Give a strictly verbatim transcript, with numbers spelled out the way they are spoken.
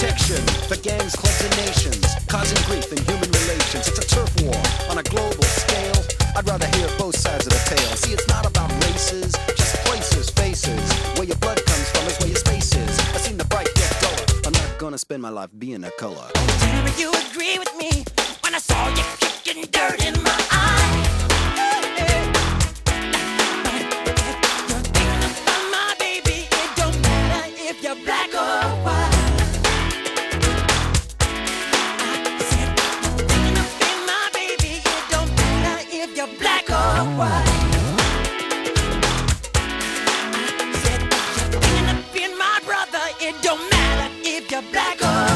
protection for gangs, clubs, and nations, causing grief in human relations. It's a turf war on a global scale. I'd rather hear both sides of the tale. See, it's not about races, just places, faces. Where your blood comes from is where your space is. I seen the bright get duller. I'm not gonna spend my life being a color. Tell me you agree with me when I saw you kicking dirt in my eye. You're thinking about my baby. It don't matter if you're black or white. I said you're thinking about my baby. It don't matter if you're black or white. I said you're thinking about my brother. It don't matter if you're black or